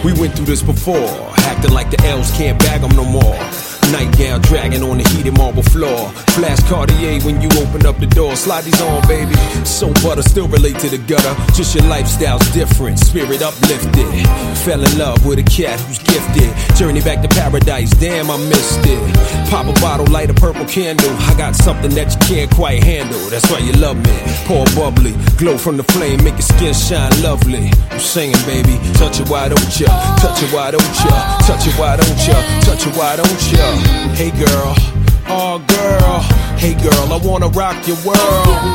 We went through this before, acting like the L's can't bag them no more. Nightgown dragging on the heated marble floor. Flash Cartier when you open up the door. Slide these on, baby. So butter, still relate to the gutter. Just your lifestyle's different, spirit uplifted. Fell in love with a cat who's gifted. Journey back to paradise, damn I missed it. Pop a bottle, light a purple candle. I got something that you can't quite handle. That's why you love me. Pour bubbly, glow from the flame, make your skin shine lovely. I'm singing, baby. Touch it, why don't ya? Touch it, why don't ya? Touch it, why don't ya? Touch it, why don't ya? Hey girl, oh girl, hey girl, I wanna rock your world.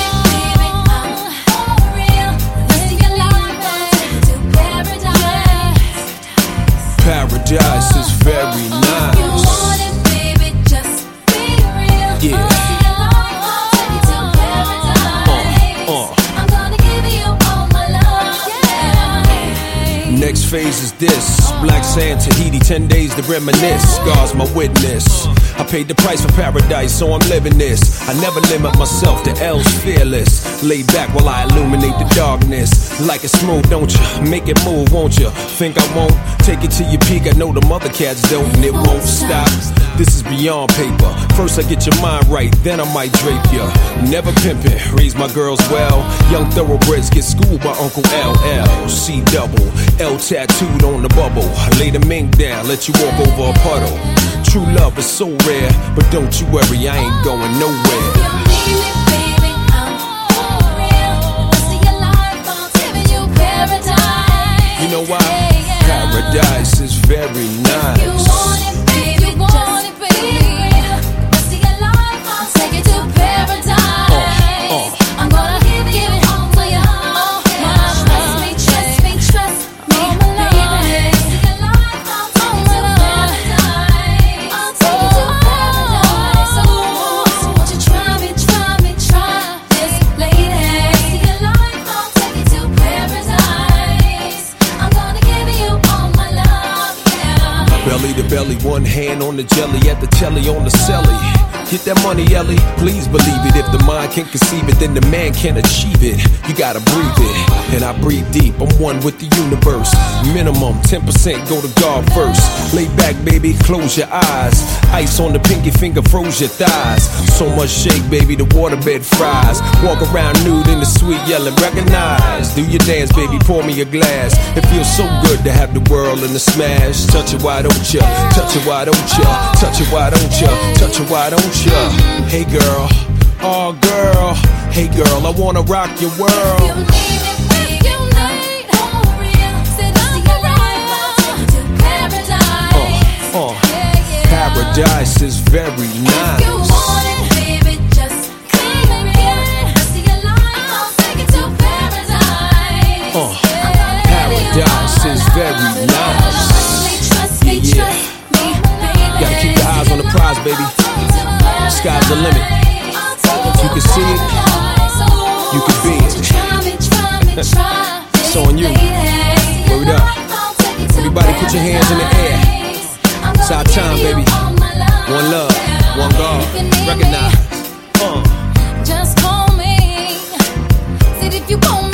Paradise is very nice. Yeah. Next phase is this. Black sand, Tahiti, 10 days to reminisce. God's my witness. I paid the price for paradise, so I'm living this. I never limit myself, the L's fearless. Lay back while I illuminate the darkness. Like it smooth, don't you? Make it move, won't you? Think I won't? Take it to your peak, I know the mother cats don't, and it won't stop. This is beyond paper. First I get your mind right, then I might drape ya. Never pimpin', raise my girls well. Young thoroughbreds get schooled by Uncle LL. C double, L tattooed on the bubble. Lay the mink down, let you walk over a puddle. True love is so rare, but don't you worry, I ain't going nowhere. You know why? Paradise is very nice. Belly to belly, one hand on the jelly, at the telly on the celly. Get that money, Ellie, please believe it. If the mind can't conceive it, then the man can't achieve it. You gotta breathe it, and I breathe deep. I'm one with the universe. Minimum 10% go to God first. Lay back, baby, close your eyes. Ice on the pinky finger, froze your thighs. So much shake, baby, the waterbed fries. Walk around nude in the suite, yelling, recognize. Do your dance, baby, pour me a glass. It feels so good to have the world in the smash. Touch it, why don't ya? Touch it, why don't ya? Touch it, why don't ya? Touch it, why don't ya? Hey girl, oh girl, hey girl, I wanna rock your world. Paradise is very nice. Paradise is very nice. Yeah. Gotta keep your eyes on the prize, baby. Sky's the limit. If you can see it, you can be it. It's on you. Word up. Everybody put your hands in the air. It's our time, baby. One love, one God. Recognize. Just call me. Said if you want